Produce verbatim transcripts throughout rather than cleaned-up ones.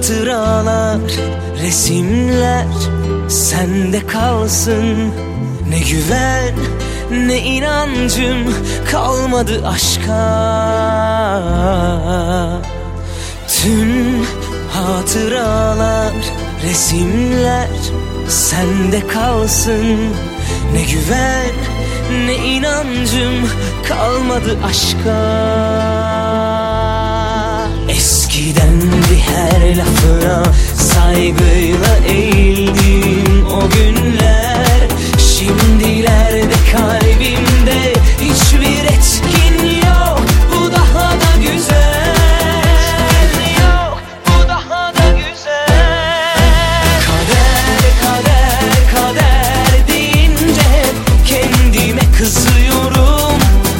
hatıralar, resimler sende kalsın. Ne güven ne inancım kalmadı aşka. Tüm hatıralar, resimler sende kalsın. Ne güven ne inancım kalmadı aşka. Eskidendi her lafına saygıyla eğildim o günler. Şimdilerde kalbimde hiçbir etkin yok. Bu daha da güzel, yok bu daha da güzel. Kader kader kader deyince hep kendime kızıyorum.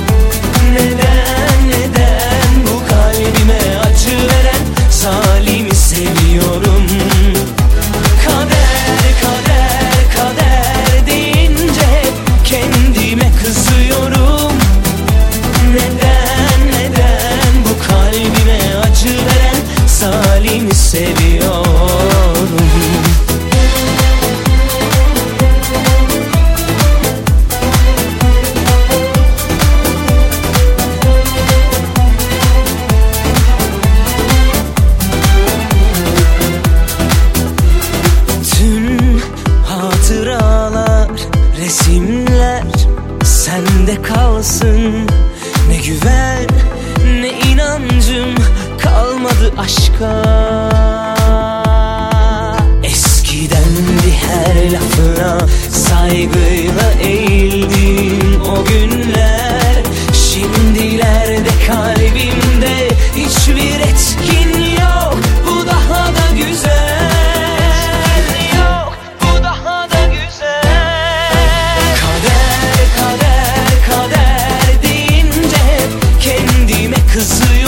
Neden neden bu kalbime acı veren zalimi seviyorum. Kader kader kader deyince hep kendime kızıyorum. Neden neden bu kalbime acı veren zalimi seviyorum. Resimler sende kalsın. Ne güven ne inancım kalmadı aşka. Eskidendi her lafına saygıyla eğildim o günler. Şimdilerde kalbimde hiçbir etkin yok. Bu daha da güzel, yok bu daha da güzel. Kader kader kader deyince hep kendime kızıyorum.